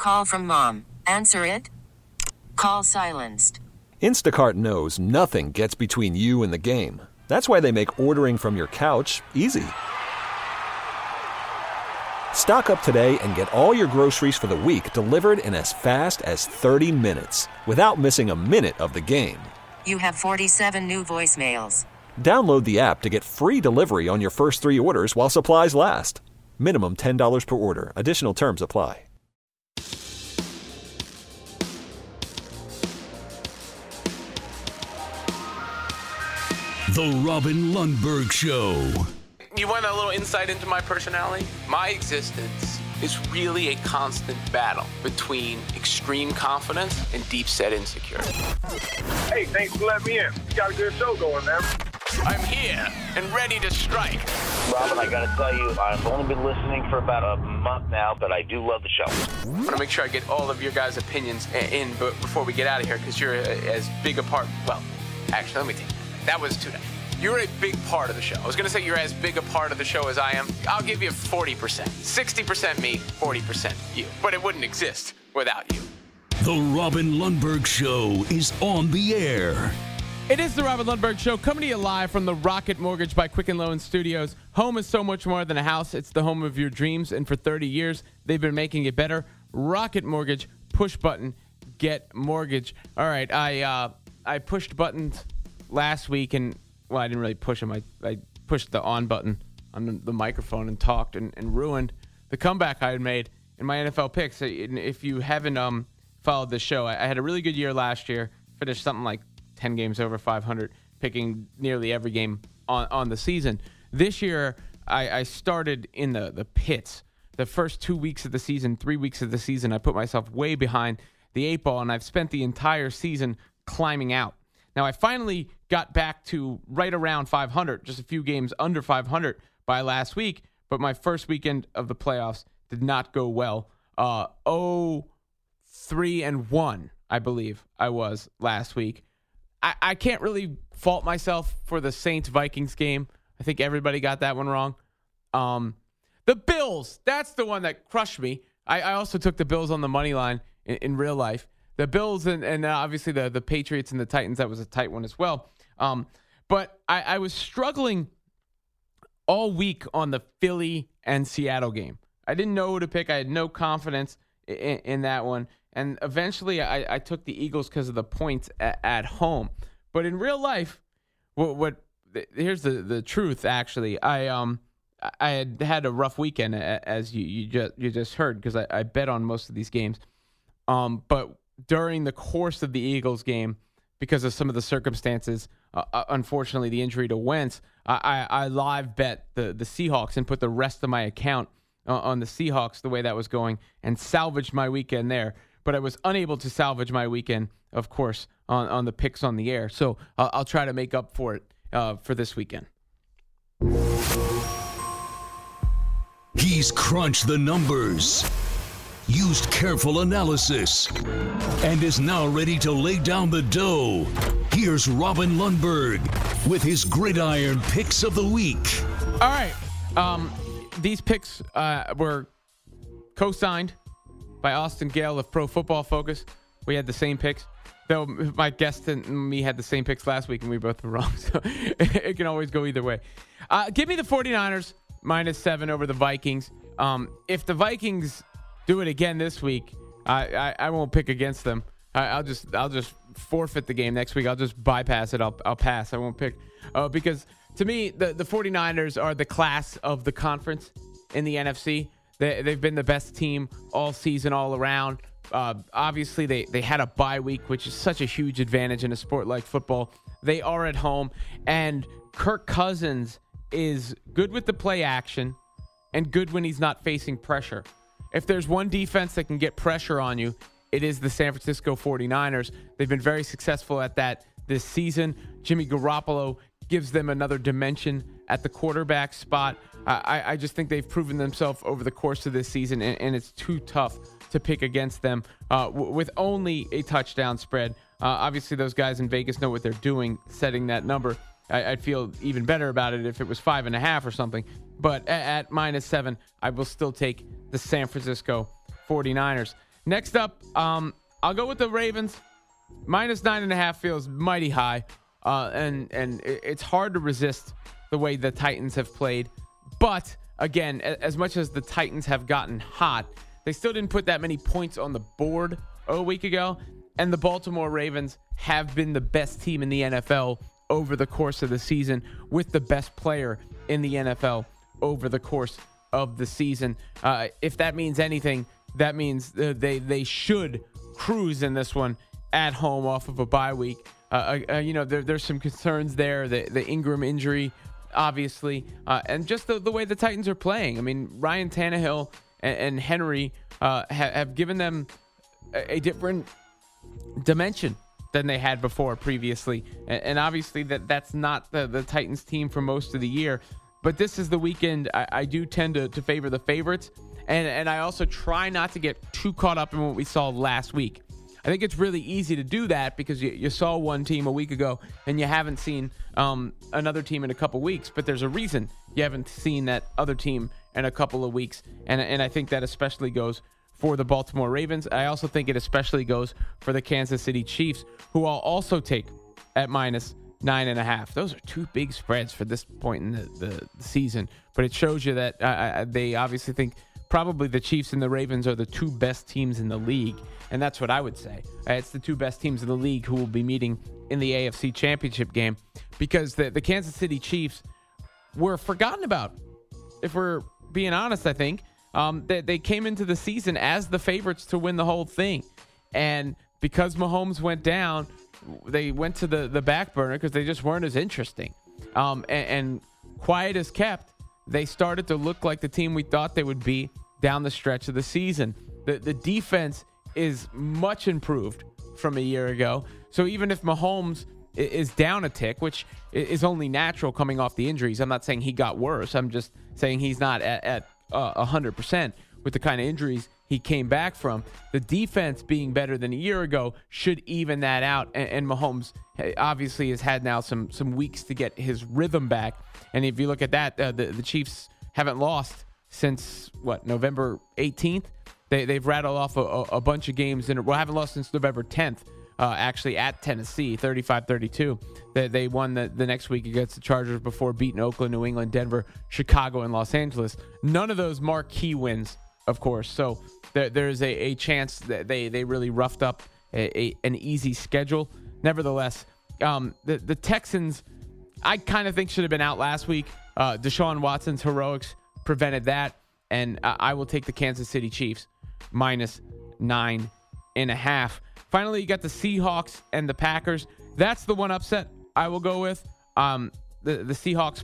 Call from mom. Answer it. Call silenced. Instacart knows nothing gets between you and the game. That's why they make ordering from your couch easy. Stock up today and get all your groceries for the week delivered in as fast as 30 minutes without missing a minute of the game. You have 47 new voicemails. Download the app to get free delivery on your first 3 orders while supplies last. Minimum $10 per order. Additional terms apply. The Robin Lundberg Show. You want a little insight into my personality? My existence is really a constant battle between extreme confidence and deep-set insecurity. Hey, thanks for letting me in. You got a good show going, man. I'm here and ready to strike. Robin, I gotta tell you, I've only been listening for about a month now, but I do love the show. I want to make sure I get all of your guys' opinions in before we get out of here, because you're as big a part. Well, actually, let me take that was too nice. You're a big part of the show. I was going to say you're as big a part of the show as I am. I'll give you 40%. 60% me, 40% you. But it wouldn't exist without you. The Robin Lundberg Show is on the air. It is the Robin Lundberg Show, coming to you live from the Rocket Mortgage by Quicken Loan Studios. Home is so much more than a house. It's the home of your dreams, and for 30 years, they've been making it better. Rocket Mortgage, push button, get mortgage. All right, I pushed buttons last week, and, well, I didn't really push them. I pushed the on button on the microphone and talked and ruined the comeback I had made in my NFL picks. If you haven't followed this show, I had a really good year last year, finished something like 10 games over 500, picking nearly every game on the season. This year, I started in the pits. The first 2 weeks of the season, 3 weeks of the season, I put myself way behind the 8 ball, and I've spent the entire season climbing out. Now, I finally got back to right around 500, just a few games under 500 by last week, but my first weekend of the playoffs did not go well. 0-3-1, I believe I was last week. I can't really fault myself for the Saints-Vikings game. I think everybody got that one wrong. The Bills, that's the one that crushed me. I also took the Bills on the money line in real life. The Bills and obviously the Patriots and the Titans, that was a tight one as well. But I was struggling all week on the Philly and Seattle game. I didn't know who to pick. I had no confidence in that one. And eventually I took the Eagles because of the points at home. But in real life, here's the truth, actually. I had a rough weekend, as you just heard, because I bet on most of these games. But during the course of the Eagles game, because of some of the circumstances, unfortunately the injury to Wentz, I live bet the Seahawks and put the rest of my account on the Seahawks the way that was going and salvaged my weekend there. But I was unable to salvage my weekend, of course, on the picks on the air. So I'll try to make up for it for this weekend. He's crunched the numbers, used careful analysis, and is now ready to lay down the dough. Here's Robin Lundberg with his Gridiron Picks of the Week. All right. These picks were co-signed by Austin Gale of Pro Football Focus. We had the same picks, though my guest and me had the same picks last week, and we both were wrong. So it can always go either way. Give me the 49ers -7 over the Vikings. If the Vikings do it again this week, I won't pick against them. I'll just forfeit the game next week. I'll just bypass it. I'll pass. I won't pick because to me the 49ers are the class of the conference in the NFC. They've been the best team all season, all around. Obviously, they had a bye week, which is such a huge advantage in a sport like football. They are at home, and Kirk Cousins is good with the play action and good when he's not facing pressure. If there's one defense that can get pressure on you, it is the San Francisco 49ers. They've been very successful at that this season. Jimmy Garoppolo gives them another dimension at the quarterback spot. I just think they've proven themselves over the course of this season, and it's too tough to pick against them with only a touchdown spread. Obviously, those guys in Vegas know what they're doing, setting that number. I'd feel even better about it if it was 5.5 or something. But at -7, I will still take the San Francisco 49ers. Next up, I'll go with the Ravens. -9.5 feels mighty high, and it's hard to resist the way the Titans have played. But again, as much as the Titans have gotten hot, they still didn't put that many points on the board a week ago. And the Baltimore Ravens have been the best team in the NFL over the course of the season, with the best player in the NFL over the course of the season. If that means anything, that means they should cruise in this one at home off of a bye week. There's some concerns there. The Ingram injury, obviously, and just the way the Titans are playing. I mean, Ryan Tannehill and Henry have given them a different dimension than they had before previously. And obviously that's not the Titans team for most of the year. But this is the weekend I do tend to favor the favorites. And I also try not to get too caught up in what we saw last week. I think it's really easy to do that because you saw one team a week ago and you haven't seen another team in a couple weeks. But there's a reason you haven't seen that other team in a couple of weeks. And I think that especially goes for the Baltimore Ravens. I also think it especially goes for the Kansas City Chiefs, who I'll also take at -9.5. Those are two big spreads for this point in the season. But it shows you that they obviously think probably the Chiefs and the Ravens are the two best teams in the league. And that's what I would say. It's the two best teams in the league who will be meeting in the AFC Championship game, because the Kansas City Chiefs were forgotten about. If we're being honest, I think. They came into the season as the favorites to win the whole thing. And because Mahomes went down, they went to the back burner because they just weren't as interesting. And quiet as kept, they started to look like the team we thought they would be down the stretch of the season. The defense is much improved from a year ago. So even if Mahomes is down a tick, which is only natural coming off the injuries, I'm not saying he got worse. I'm just saying he's not at 100% with the kind of injuries he came back from. The defense being better than a year ago should even that out. And Mahomes obviously has had now some weeks to get his rhythm back. And if you look at that, the Chiefs haven't lost since, November 18th? They've rattled off a bunch of games. Haven't lost since November 10th, actually at Tennessee, 35-32. They won the next week against the Chargers before beating Oakland, New England, Denver, Chicago, and Los Angeles. None of those marquee wins, of course. So there's a chance that they really roughed up an easy schedule. Nevertheless, the Texans, I kind of think should have been out last week. Deshaun Watson's heroics prevented that. And I will take the Kansas City Chiefs -9.5. Finally, you got the Seahawks and the Packers. That's the one upset I will go with. The Seahawks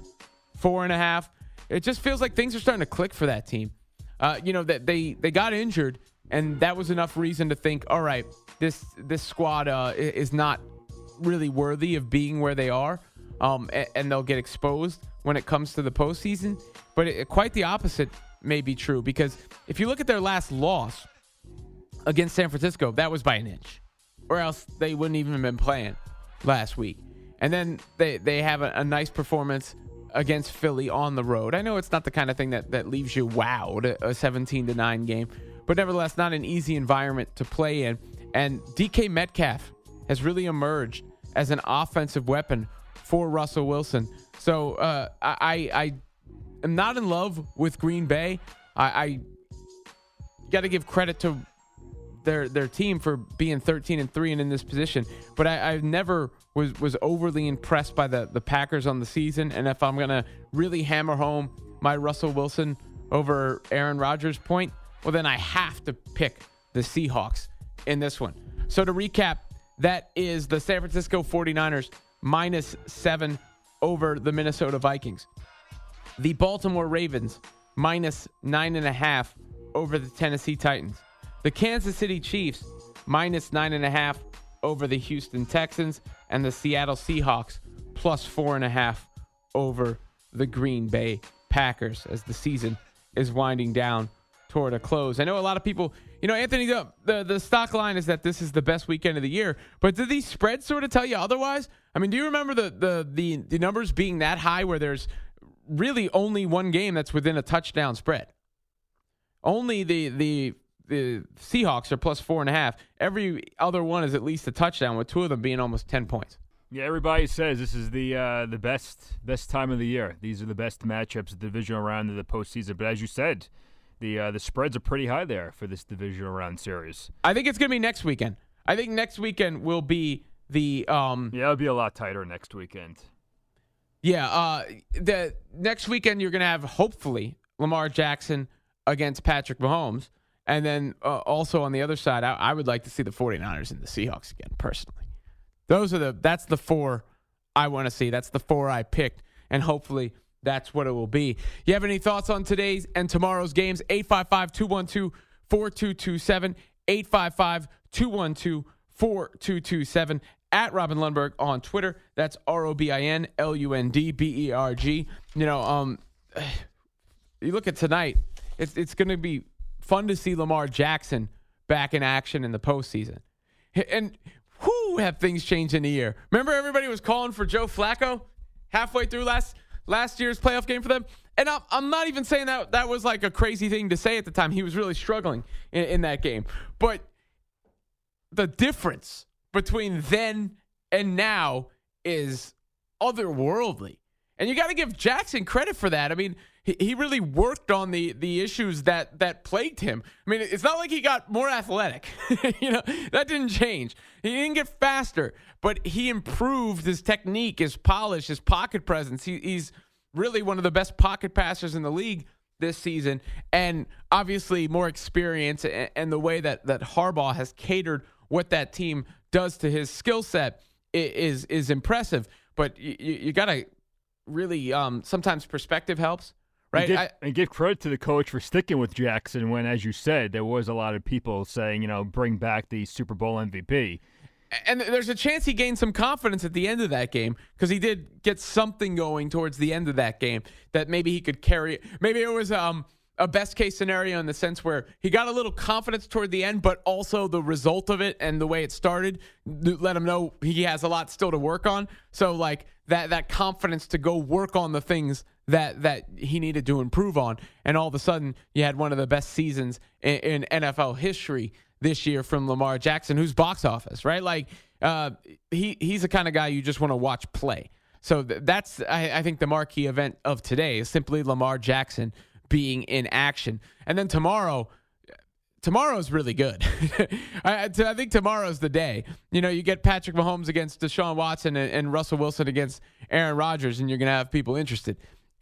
+4.5. It just feels like things are starting to click for that team. That they got injured, and that was enough reason to think, all right, this squad is not really worthy of being where they are, and they'll get exposed when it comes to the postseason. But quite the opposite may be true, because if you look at their last loss against San Francisco, that was by an inch, or else they wouldn't even have been playing last week. And then they have a nice performance against Philly on the road. I know it's not the kind of thing that leaves you wowed, a 17-9 game, but nevertheless not an easy environment to play in. And DK Metcalf has really emerged as an offensive weapon for Russell Wilson. So I am not in love with Green Bay. I got to give credit to their team for being 13-3 and in this position, but I never was overly impressed by the Packers on the season. And if I'm gonna really hammer home my Russell Wilson over Aaron Rodgers point, well, then I have to pick the Seahawks in this one. So to recap, that is the San Francisco 49ers -7 over the Minnesota Vikings. The Baltimore Ravens -9.5 over the Tennessee Titans. The Kansas City Chiefs -9.5 over the Houston Texans, and the Seattle Seahawks +4.5 over the Green Bay Packers as the season is winding down toward a close. I know a lot of people, Anthony, the stock line is that this is the best weekend of the year, but do these spreads sort of tell you otherwise? I mean, do you remember the numbers being that high where there's really only one game that's within a touchdown spread? Only the the Seahawks are plus 4.5. Every other one is at least a touchdown, with 2 of them being almost 10 points. Yeah, everybody says this is the best time of the year. These are the best matchups, the divisional round of the postseason. But as you said, the spreads are pretty high there for this divisional round series. I think it's going to be next weekend. I think next weekend will be the it'll be a lot tighter next weekend. Yeah, the next weekend you're going to have, hopefully, Lamar Jackson against Patrick Mahomes. And then also on the other side, I would like to see the 49ers and the Seahawks again, personally. That's the 4 I want to see. That's the 4 I picked, and hopefully that's what it will be. You have any thoughts on today's and tomorrow's games? 855-212-4227, 855-212-4227, at Robin Lundberg on Twitter. That's ROBINLUNDBERG. You look at tonight, it's going to be fun to see Lamar Jackson back in action in the postseason. And have things changed in a year. Remember, everybody was calling for Joe Flacco halfway through last year's playoff game for them? And I'm not even saying that was like a crazy thing to say at the time. He was really struggling in that game. But the difference between then and now is otherworldly. And you got to give Jackson credit for that. I mean, he really worked on the issues that plagued him. I mean, it's not like he got more athletic. That didn't change. He didn't get faster, but he improved his technique, his polish, his pocket presence. He's really one of the best pocket passers in the league this season, and obviously more experience, and the way that Harbaugh has catered what that team does to his skill set is impressive. But you got to really sometimes perspective helps. Right, and give credit to the coach for sticking with Jackson when, as you said, there was a lot of people saying, bring back the Super Bowl MVP. And there's a chance he gained some confidence at the end of that game, because he did get something going towards the end of that game that maybe he could carry. Maybe it was a best case scenario in the sense where he got a little confidence toward the end, but also the result of it and the way it started let him know he has a lot still to work on. So like that confidence to go work on the things that he needed to improve on. And all of a sudden you had one of the best seasons in NFL history this year from Lamar Jackson, who's box office, right? Like he's the kind of guy you just want to watch play. So that's, I think, the marquee event of today is simply Lamar Jackson being in action. And then tomorrow's really good. I think tomorrow's the day. You get Patrick Mahomes against Deshaun Watson and Russell Wilson against Aaron Rodgers, and you're going to have people interested.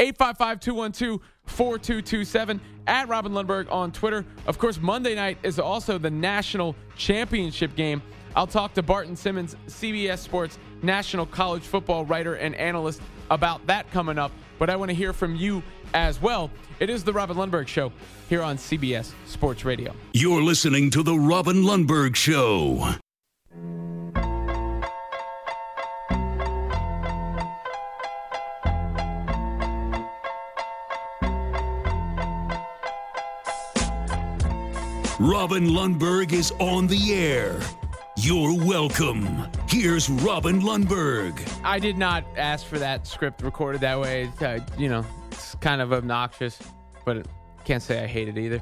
855-212-4227, at Robin Lundberg on Twitter. Of course, Monday night is also the national championship game. I'll talk to Barton Simmons, CBS Sports national college football writer and analyst, about that coming up. But I want to hear from you as well. It is the Robin Lundberg Show here on CBS Sports Radio. You're listening to the Robin Lundberg Show. Robin Lundberg is on the air. You're welcome. Here's Robin Lundberg. I did not ask for that script recorded that way. It's kind of obnoxious, but can't say I hate it either.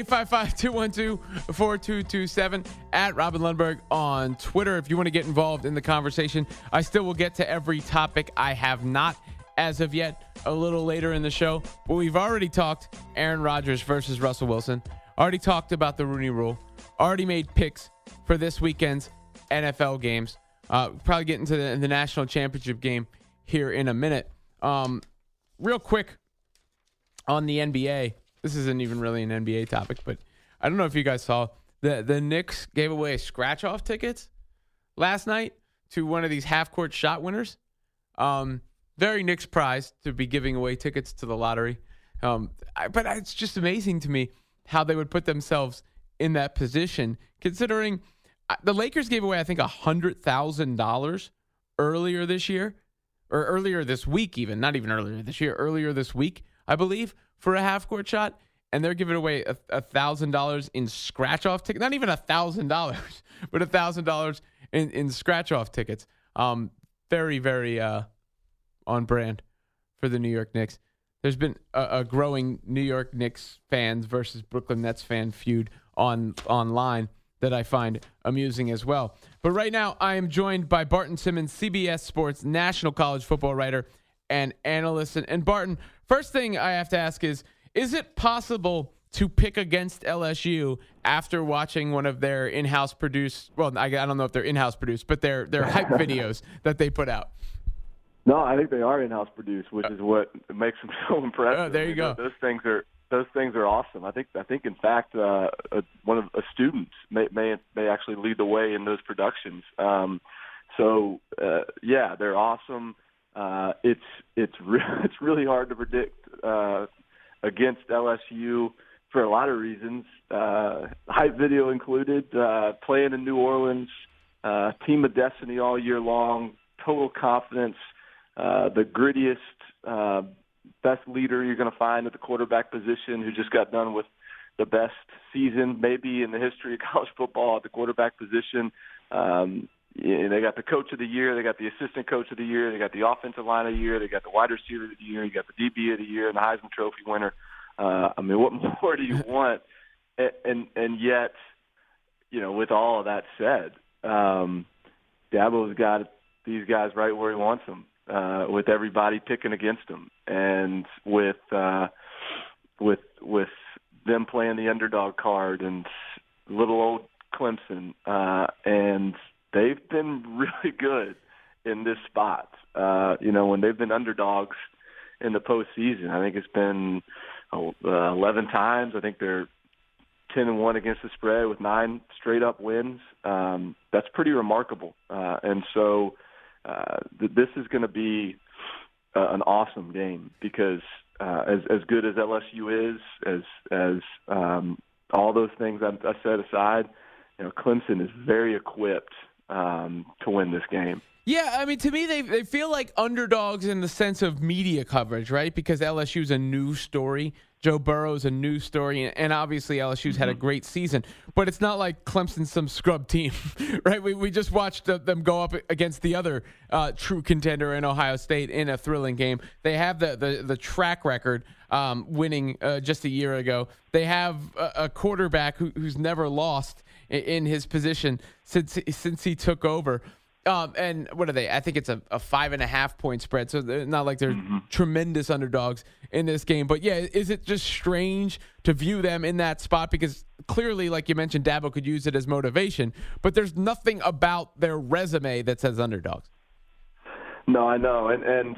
855-212-4227, at Robin Lundberg on Twitter. If you want to get involved in the conversation, I still will get to every topic. I have not as of yet, a little later in the show, but we've already talked Aaron Rodgers versus Russell Wilson. Already talked about the Rooney Rule. Already made picks for this weekend's NFL games. Probably get into the national championship game here in a minute. Real quick on the NBA. This isn't even really an NBA topic, but I don't know if you guys saw the Knicks gave away scratch-off tickets last night to one of these half-court shot winners. Very Knicks prize to be giving away tickets to the lottery. But it's just amazing to me how they would put themselves in that position, considering the Lakers gave away, I think, $100,000 earlier this year, or earlier this week even, not even earlier this year, earlier this week, I believe, for a half-court shot, and they're giving away $1,000 in scratch-off tickets. Not even $1,000, but $1,000 in scratch-off tickets. Very, very on brand for the New York Knicks. There's been a growing New York Knicks fans versus Brooklyn Nets fan feud online that I find amusing as well. But right now, I am joined by Barton Simmons, CBS Sports national college football writer and analyst. And Barton, first thing I have to ask is it possible to pick against LSU after watching one of their in-house produced, well, I don't know if they're in-house produced, but they're hype videos that they put out? No, I think they are in-house produced, which is what makes them so impressive. Oh, there you go. Those things are awesome. I think in fact one of a student may actually lead the way in those productions. Yeah, they're awesome. It's really hard to predict against LSU for a lot of reasons. Hype video included, playing in New Orleans, team of destiny all year long, total confidence, the grittiest, best leader you're going to find at the quarterback position, who just got done with the best season maybe in the history of college football at the quarterback position. They got the coach of the year, they got the assistant coach of the year, they got the offensive line of the year, they got the wide receiver of the year, you got the DB of the year, and the Heisman Trophy winner. What more do you want? And yet, with all of that said, Dabo's got these guys right where he wants them, with everybody picking against him, and with them playing the underdog card and little old Clemson, and they've been really good in this spot. When they've been underdogs in the postseason, I think it's been 11 times. I think they're 10-1 against the spread with 9 straight-up wins. That's pretty remarkable. And so this is going to be an awesome game because as good as LSU is, as all those things I said aside, Clemson is very equipped to win this game. Yeah, to me, they feel like underdogs in the sense of media coverage, right? Because LSU's a new story. Joe Burrow's a new story, and obviously LSU's had a great season. But it's not like Clemson's some scrub team, right? We just watched them go up against the other true contender in Ohio State in a thrilling game. They have the track record winning just a year ago. They have a quarterback who's never lost in his position since he took over. And what are they? I think it's a 5.5 point spread. So they're not like they're tremendous underdogs in this game. But yeah, is it just strange to view them in that spot? Because clearly, like you mentioned, Dabo could use it as motivation, but there's nothing about their resume that says underdogs. No, I know. And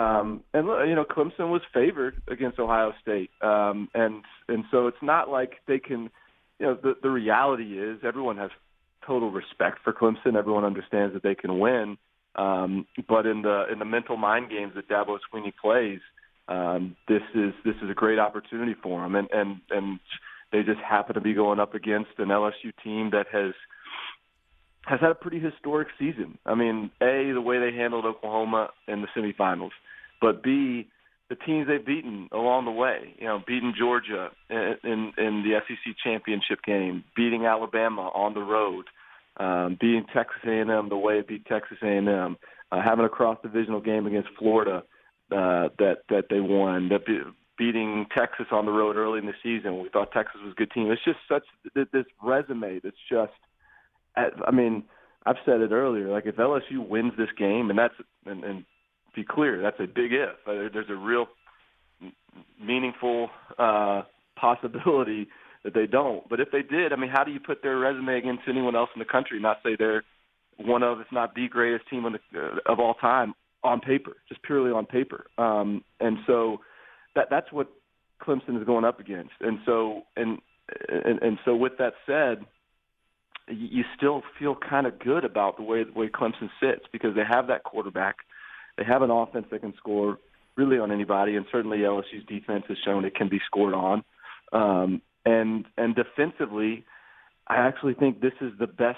Clemson was favored against Ohio State. And so it's not like they can, the reality is everyone has total respect for Clemson. Everyone understands that they can win, but in the mental mind games that Dabo Swinney plays, this is a great opportunity for them, and they just happen to be going up against an LSU team that has had a pretty historic season. A, the way they handled Oklahoma in the semifinals, but B, the teams they've beaten along the way, beating Georgia in the SEC championship game, beating Alabama on the road, beating Texas A&M the way it beat Texas A&M, having a cross-divisional game against Florida that they won, beating Texas on the road early in the season. We thought Texas was a good team. It's just such this resume that's just – I've said it earlier, like if LSU wins this game, and be clear, that's a big if. There's a real meaningful possibility that they don't. But if they did, how do you put their resume against anyone else in the country, not say they're one of, if not the greatest team of all time on paper, just purely on paper. And so that's what Clemson is going up against. And so with that said, you still feel kind of good about the way Clemson sits because they have that quarterback. They have an offense that can score really on anybody, and certainly LSU's defense has shown it can be scored on. And defensively, I actually think this is the best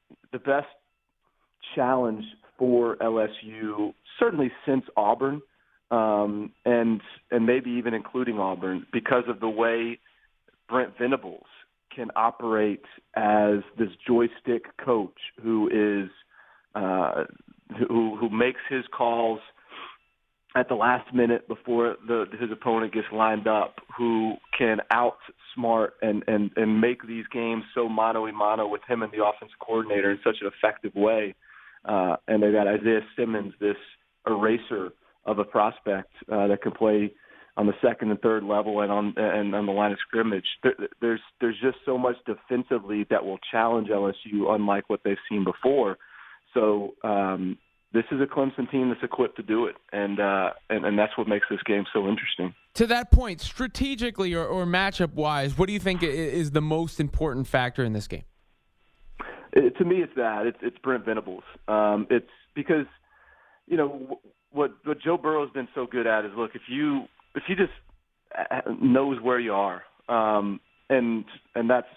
challenge for LSU, certainly since Auburn, and maybe even including Auburn, because of the way Brent Venables can operate as this joystick coach who is who makes his calls at the last minute before his opponent gets lined up, who can outsmart and make these games so mano-a-mano with him and the offensive coordinator in such an effective way. And they got Isaiah Simmons, this eraser of a prospect that can play on the second and third level and on the line of scrimmage. There's just so much defensively that will challenge LSU, unlike what they've seen before. So this is a Clemson team that's equipped to do it, and that's what makes this game so interesting. To that point, strategically or matchup-wise, what do you think is the most important factor in this game? To me, it's that. It's Brent Venables. It's because, what Joe Burrow's been so good at is, look, if you just knows where you are, and that's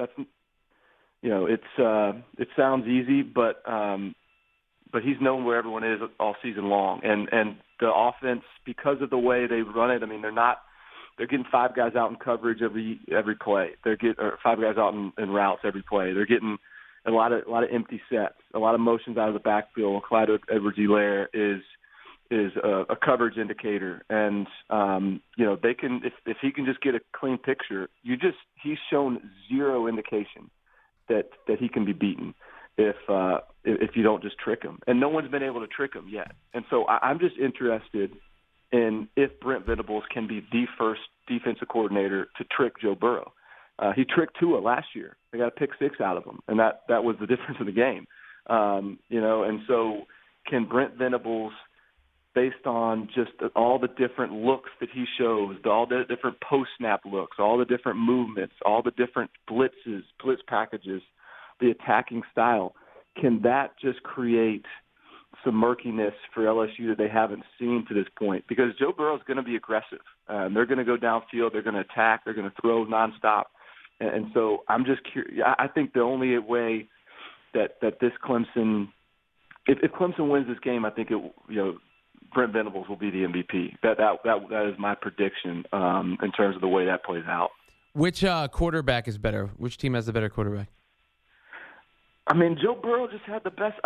it sounds easy, but he's known where everyone is all season long, and the offense, because of the way they run it, I mean, they're getting 5 guys out in coverage every play. Or 5 guys out in routes every play. They're getting a lot of empty sets, a lot of motions out of the backfield. Clyde Edwards-Helaire is a coverage indicator, and they can, if he can just get a clean picture, he's shown zero indication that he can be beaten if you don't just trick him, and no one's been able to trick him yet. And so I'm just interested in if Brent Venables can be the first defensive coordinator to trick Joe Burrow. He tricked Tua last year. They got a pick 6 out of him, and that was the difference in the game. And so can Brent Venables, based on just all the different looks that he shows, all the different post-snap looks, all the different movements, all the different blitz packages, the attacking style, can that just create some murkiness for LSU that they haven't seen to this point? Because Joe Burrow's going to be aggressive. They're going to go downfield. They're going to attack. They're going to throw nonstop. And so I'm just curious. I think the only way that this Clemson, if Clemson wins this game, I think Brent Venables will be the MVP. That is my prediction in terms of the way that plays out. Which quarterback is better? Which team has the better quarterback? I mean, Joe Burrow just had the best.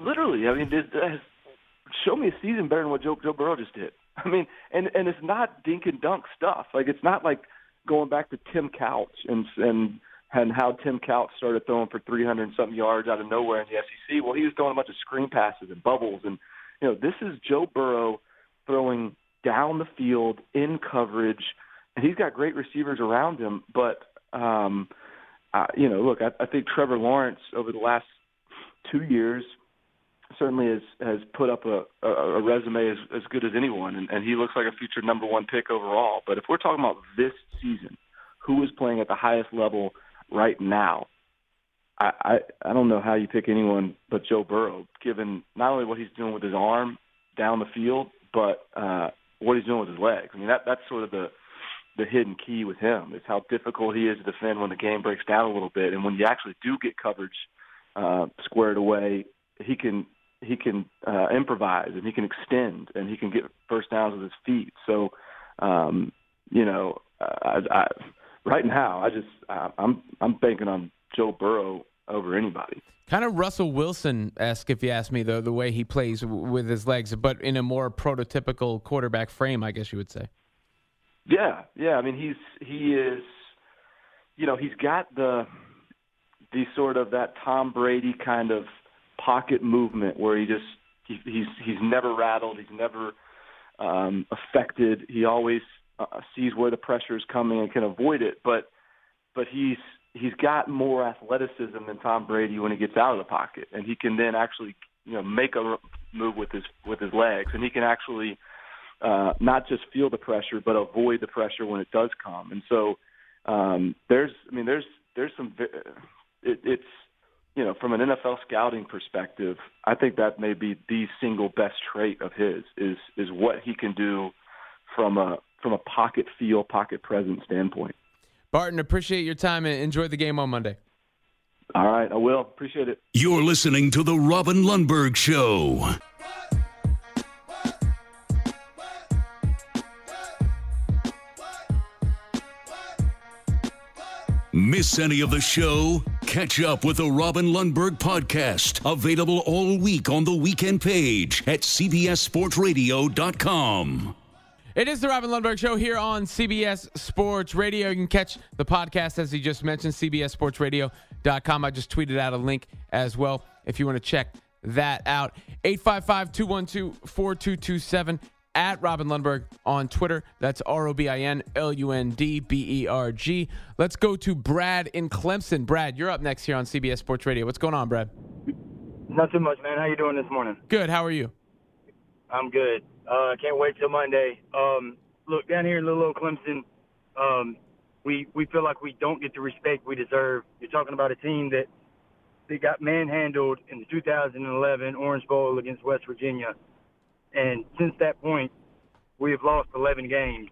Show me a season better than what Joe Burrow just did. I mean, and it's not dink and dunk stuff. Like, it's not like going back to Tim Couch and how Tim Couch started throwing for 300-something yards out of nowhere in the SEC. Well, he was throwing a bunch of screen passes and bubbles, and this is Joe Burrow throwing down the field in coverage, and he's got great receivers around him. But look, I think Trevor Lawrence over the last 2 years certainly has put up a resume as good as anyone, and he looks like a future number 1 pick overall. But if we're talking about this season, who is playing at the highest level right now, I don't know how you pick anyone but Joe Burrow, given not only what he's doing with his arm down the field, but what he's doing with his legs. I mean, that's sort of the hidden key with him, is how difficult he is to defend when the game breaks down a little bit. And when you actually do get coverage squared away, he can improvise, and he can extend, and he can get first downs with his feet. So, right now, I'm banking on Joe Burrow over anybody. Kind of Russell Wilson-esque, if you ask me, the way he plays with his legs, but in a more prototypical quarterback frame, I guess you would say. Yeah. I mean, he is. He's got the sort of that Tom Brady kind of pocket movement where he's never rattled, he's never affected. He always sees where the pressure is coming and can avoid it. But he's got more athleticism than Tom Brady when he gets out of the pocket, and he can then actually make a move with his legs, and he can actually not just feel the pressure but avoid the pressure when it does come. And so there's some. It's from an NFL scouting perspective, I think that may be the single best trait of his is what he can do from a pocket feel, pocket presence standpoint. Barton, appreciate your time and enjoy the game on Monday. All right, I will. Appreciate it. You're listening to The Robin Lundberg Show. Miss any of the show? Catch up with the Robin Lundberg podcast, available all week on the weekend page at cbssportsradio.com. It is the Robin Lundberg Show here on CBS Sports Radio. You can catch the podcast, as he just mentioned, cbssportsradio.com. I just tweeted out a link as well if you want to check that out. 855-212-4227 at Robin Lundberg on Twitter. That's ROBINLUNDBERG. Let's go to Brad in Clemson. Brad, you're up next here on CBS Sports Radio. What's going on, Brad? Not too much, man. How you doing this morning? Good. How are you? I'm good. Can't wait till Monday. Look, down here in little old Clemson, we feel like we don't get the respect we deserve. You're talking about a team that they got manhandled in the 2011 Orange Bowl against West Virginia. And since that point, we have lost 11 games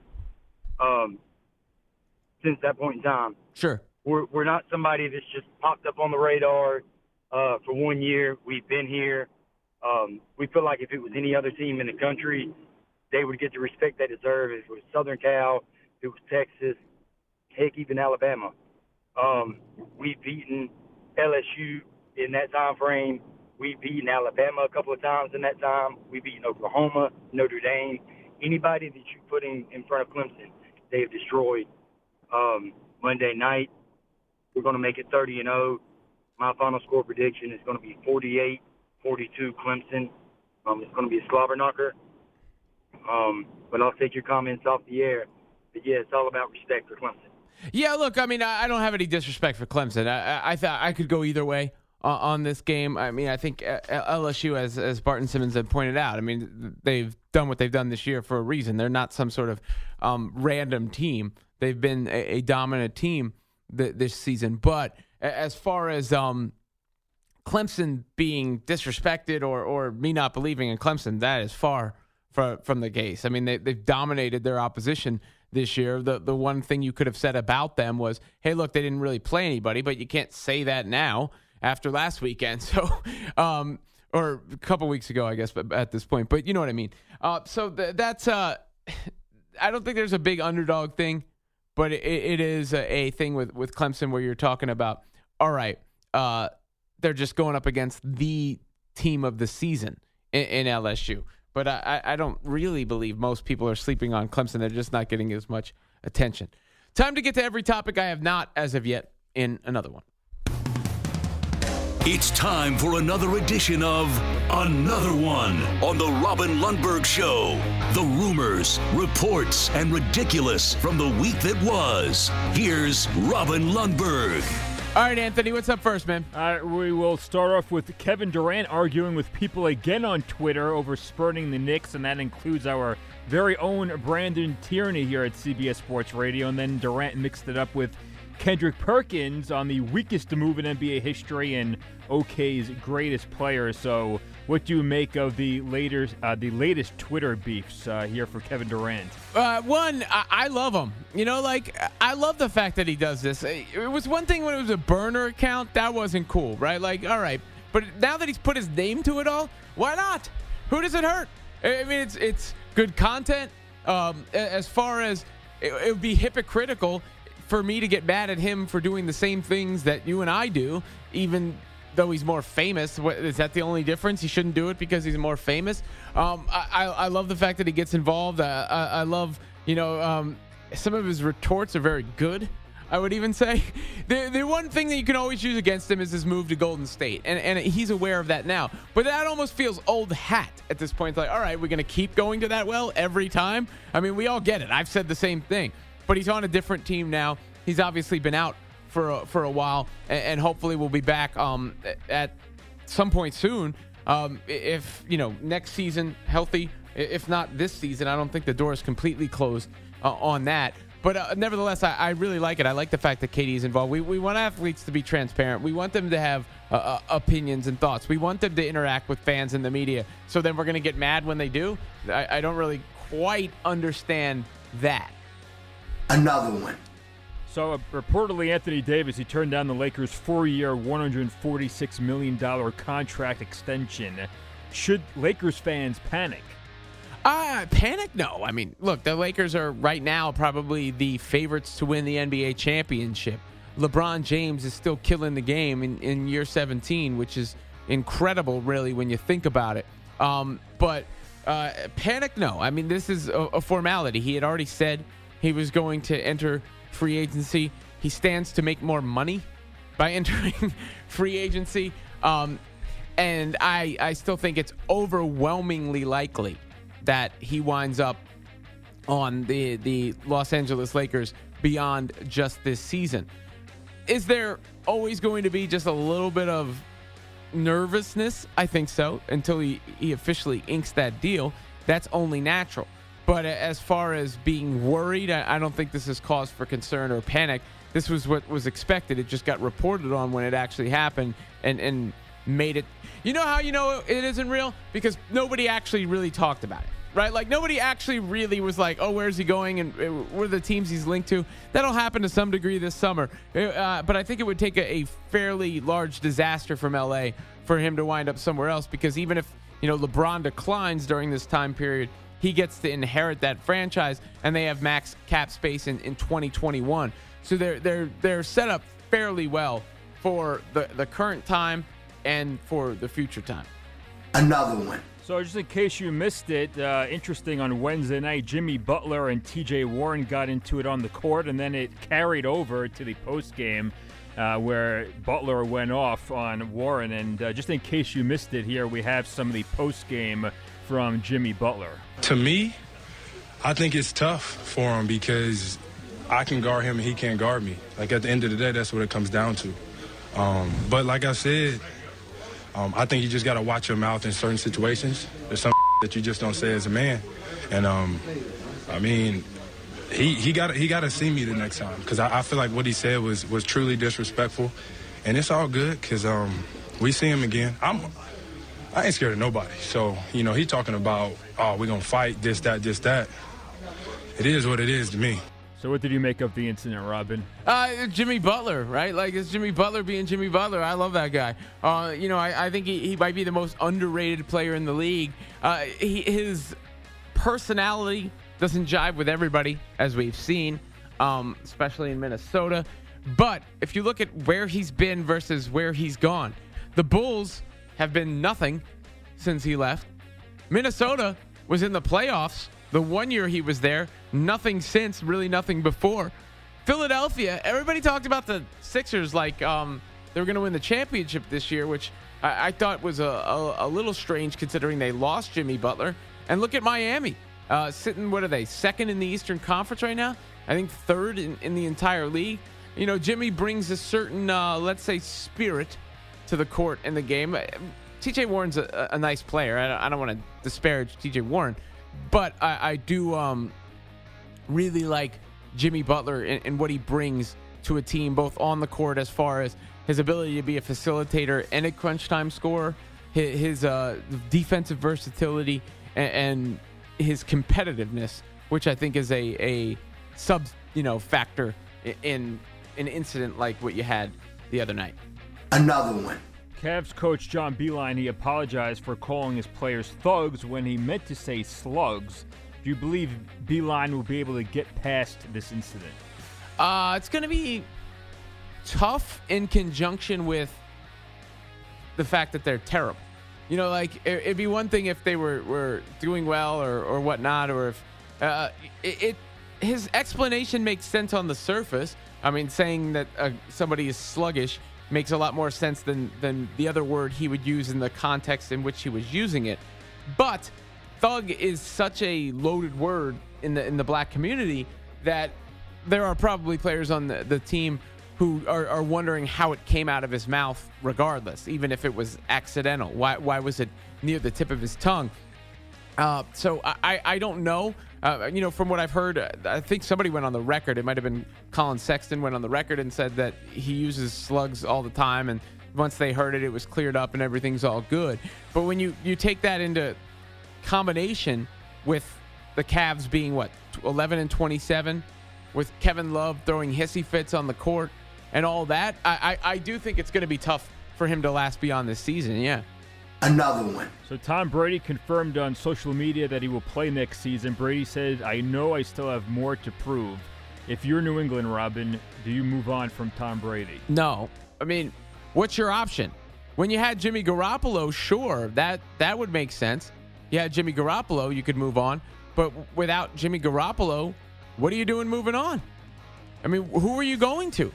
since that point in time. Sure. We're not somebody that's just popped up on the radar for 1 year. We've been here. We feel like if it was any other team in the country, they would get the respect they deserve. If it was Southern Cal, if it was Texas, heck, even Alabama. We've beaten LSU in that time frame. We've beaten Alabama a couple of times in that time. We've beaten Oklahoma, Notre Dame. Anybody that you put in front of Clemson, they have destroyed. Monday night, we're going to make it 30-0. My final score prediction is going to be 48-42 Clemson. It's going to be a slobber knocker. But I'll take your comments off the air. But, yeah, it's all about respect for Clemson. Yeah, look, I mean, I don't have any disrespect for Clemson. I thought I could go either way on this game. I mean, I think LSU, as Barton Simmons had pointed out, I mean, they've done what they've done this year for a reason. They're not some sort of random team. They've been a dominant team this season. But as far as Clemson being disrespected or me not believing in Clemson, that is far from the case. I mean, they've dominated their opposition this year. The one thing you could have said about them was, hey, look, they didn't really play anybody, but you can't say that now after last weekend. So, or a couple weeks ago, I guess, but at this point. But you know what I mean. So that's I don't think there's a big underdog thing, but it is a thing with Clemson where you're talking about, all right, they're just going up against the team of the season in LSU. But I don't really believe most people are sleeping on Clemson. They're just not getting as much attention. Time to get to every topic I have not, as of yet, in another one. It's time for another edition of Another One on the Robin Lundberg Show. The rumors, reports, and ridiculous from the week that was. Here's Robin Lundberg. All right, Anthony, what's up first, man? We will start off with Kevin Durant arguing with people again on Twitter over spurning the Knicks, and that includes our very own Brandon Tierney here at CBS Sports Radio. And then Durant mixed it up with Kendrick Perkins on the weakest move in NBA history and OK's greatest player. So what do you make of the latest Twitter beefs here for Kevin Durant? One, I love him. You know, like, I love the fact that he does this. It was one thing when it was a burner account. That wasn't cool, right? Like, all right. But now that he's put his name to it all, why not? Who does it hurt? I mean, it's good content. As far as it would be hypocritical for me to get mad at him for doing the same things that you and I do, even though he's more famous. Is that the only difference? He shouldn't do it because he's more famous. I love the fact that he gets involved. I love, some of his retorts are very good, I would even say. The one thing that you can always use against him is his move to Golden State, and he's aware of that now. But that almost feels old hat at this point. It's like, all right, we're going to keep going to that well every time? I mean, we all get it. I've said the same thing. But he's on a different team now. He's obviously been out for a while, and hopefully we'll be back at some point soon. If next season healthy, if not this season, I don't think the door is completely closed on that. But nevertheless, I really like it. I like the fact that KD is involved. We want athletes to be transparent. We want them to have opinions and thoughts. We want them to interact with fans and the media. So then we're going to get mad when they do. I don't really quite understand that. Another one. So reportedly, Anthony Davis, he turned down the Lakers' 4-year, $146 million contract extension. Should Lakers fans panic? Panic? No. I mean, look, the Lakers are right now probably the favorites to win the NBA championship. LeBron James is still killing the game in year 17, which is incredible, really, when you think about it. But Panik, no. I mean, this is a formality. He had already said he was going to enter free agency. He stands to make more money by entering free agency. And I still think it's overwhelmingly likely that he winds up on the Los Angeles Lakers beyond just this season. Is there always going to be just a little bit of nervousness? I think so, until he officially inks that deal. That's only natural. But as far as being worried, I don't think this is cause for concern or panic. This was what was expected. It just got reported on when it actually happened and made it. You know how you know it isn't real? Because nobody actually really talked about it. Right? Like, nobody actually really was like, oh, where's he going and what are the teams he's linked to? That'll happen to some degree this summer. But I think it would take a fairly large disaster from LA for him to wind up somewhere else, because even if, LeBron declines during this time period, he gets to inherit that franchise, and they have max cap space in 2021. So they're set up fairly well for the current time and for the future time. Another one. So just in case you missed it, interesting, on Wednesday night, Jimmy Butler and TJ Warren got into it on the court, and then it carried over to the postgame where Butler went off on Warren. And just in case you missed it, here we have some of the postgame from Jimmy Butler. To me, I think it's tough for him because I can guard him and he can't guard me. Like, at the end of the day, that's what it comes down to. But like I said, I think you just got to watch your mouth in certain situations. There's some that you just don't say as a man. And, I mean, he got to see me the next time, because I feel like what he said was truly disrespectful. And it's all good because we see him again. I ain't scared of nobody. So, he talking about, oh, we're going to fight, this, that. It is what it is to me. So what did you make of the incident, Robin? Jimmy Butler, right? Like, it's Jimmy Butler being Jimmy Butler. I love that guy. I think he might be the most underrated player in the league. His personality doesn't jive with everybody, as we've seen, especially in Minnesota. But if you look at where he's been versus where he's gone, the Bulls have been nothing since he left. Minnesota was in the playoffs the 1 year he was there. Nothing since, really nothing before. Philadelphia, everybody talked about the Sixers like they were going to win the championship this year, which I thought was a little strange considering they lost Jimmy Butler. And look at Miami, sitting, what are they, second in the Eastern Conference right now? I think third in the entire league. Jimmy brings a certain, let's say, spirit to the court in the game. TJ Warren's a nice player. I don't want to disparage TJ Warren, but I do really like Jimmy Butler and what he brings to a team, both on the court as far as his ability to be a facilitator and a crunch time scorer, his defensive versatility, and his competitiveness, which I think is a sub factor in an incident like what you had the other night. Another one. Cavs coach John Beilein, he apologized for calling his players thugs when he meant to say slugs. Do you believe Beilein will be able to get past this incident? It's going to be tough in conjunction with the fact that they're terrible. It'd be one thing if they were doing well or whatnot, or if his explanation makes sense on the surface. I mean, saying that somebody is sluggish makes a lot more sense than the other word he would use in the context in which he was using it. But thug is such a loaded word in the black community that there are probably players on the team who are wondering how it came out of his mouth regardless, even if it was accidental. Why was it near the tip of his tongue? So I don't know. From what I've heard, I think somebody went on the record. It might have been Colin Sexton went on the record and said that he uses slugs all the time. And once they heard it, it was cleared up and everything's all good. But when you take that into combination with the Cavs being, 11-27, with Kevin Love throwing hissy fits on the court and all that, I do think it's going to be tough for him to last beyond this season, yeah. Another one. So Tom Brady confirmed on social media that he will play next season. Brady said, "I know I still have more to prove." If you're New England, Robin, do you move on from Tom Brady? No. I mean, what's your option? When you had Jimmy Garoppolo, sure, that would make sense. You had Jimmy Garoppolo, you could move on. But without Jimmy Garoppolo, what are you doing moving on? I mean, who are you going to?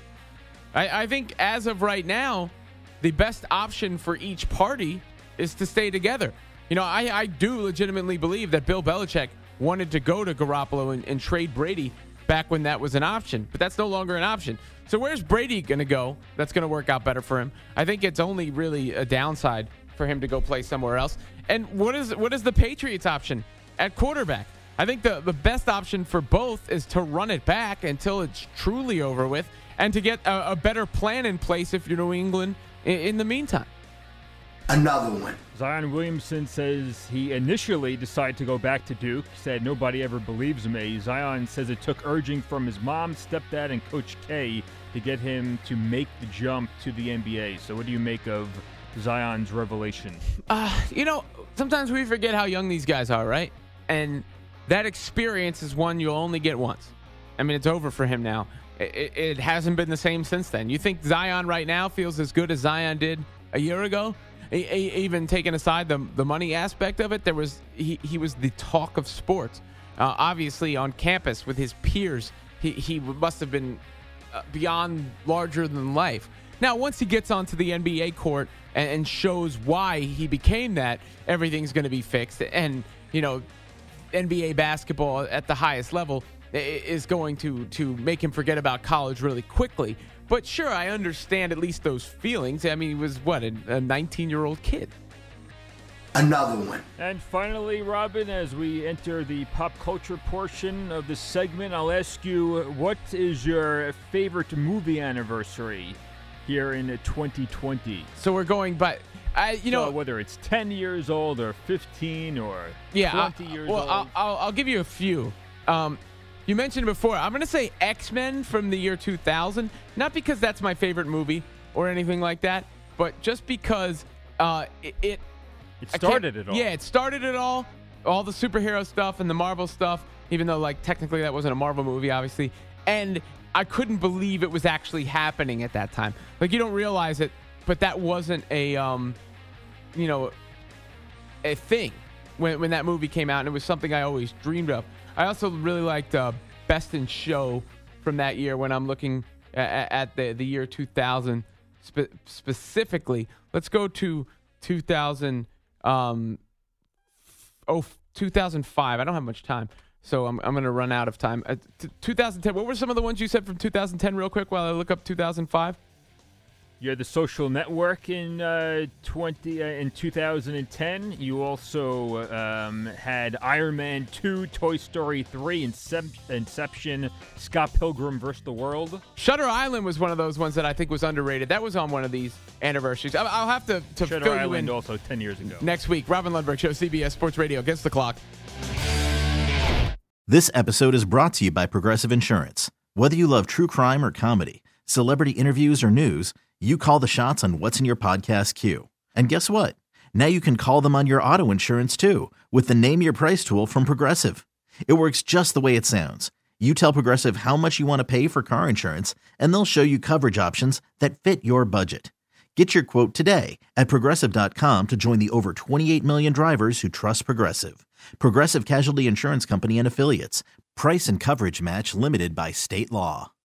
I think as of right now, the best option for each party is to stay together. You know, I do legitimately believe that Bill Belichick wanted to go to Garoppolo and trade Brady back when that was an option, but that's no longer an option. So where's Brady going to go that's going to work out better for him? I think it's only really a downside for him to go play somewhere else. And what is the Patriots option at quarterback? I think the best option for both is to run it back until it's truly over with and to get a better plan in place if you're New England in the meantime. Another one. Zion Williamson says he initially decided to go back to Duke. He said nobody ever believes me. Zion says it took urging from his mom, stepdad, and Coach K to get him to make the jump to the NBA. So what do you make of Zion's revelation? You know, sometimes we forget how young these guys are, right? And that experience is one you'll only get once. I mean, it's over for him now. It hasn't been the same since then. You think Zion right now feels as good as Zion did a year ago? Even taking aside the money aspect of it, he was the talk of sports. Obviously, on campus with his peers, he must have been beyond larger than life. Now, once he gets onto the NBA court and shows why he became that, everything's going to be fixed. And, you know, NBA basketball at the highest level is going to make him forget about college really quickly. But sure, I understand at least those feelings. I mean, he was, a 19-year-old kid. Another one. And finally, Robin, as we enter the pop culture portion of this segment, I'll ask you, what is your favorite movie anniversary here in 2020? So we're going by, so whether it's 10 years old or 15 or 20 years old. Well, I'll give you a few. You mentioned before, I'm going to say X-Men from the year 2000, not because that's my favorite movie or anything like that, but just because it started it all. Yeah, it started it all the superhero stuff and the Marvel stuff, even though, like, technically that wasn't a Marvel movie, obviously. And I couldn't believe it was actually happening at that time. Like, you don't realize it, but that wasn't a thing when that movie came out, and it was something I always dreamed of. I also really liked Best in Show from that year when I'm looking at the year 2000 specifically. Let's go to 2005. I don't have much time, so I'm going to run out of time. 2010. What were some of the ones you said from 2010 real quick while I look up 2005? You had The Social Network in 2010. You also had Iron Man 2, Toy Story 3, Inception, Scott Pilgrim vs. the World. Shutter Island was one of those ones that I think was underrated. That was on one of these anniversaries. I'll have to Shutter fill Island you in also 10 years ago. Next week, Robin Lundberg Show, CBS Sports Radio, Against the Clock. This episode is brought to you by Progressive Insurance. Whether you love true crime or comedy, celebrity interviews or news, you call the shots on what's in your podcast queue. And guess what? Now you can call them on your auto insurance too with the Name Your Price tool from Progressive. It works just the way it sounds. You tell Progressive how much you want to pay for car insurance, and they'll show you coverage options that fit your budget. Get your quote today at Progressive.com to join the over 28 million drivers who trust Progressive. Progressive Casualty Insurance Company and Affiliates. Price and coverage match limited by state law.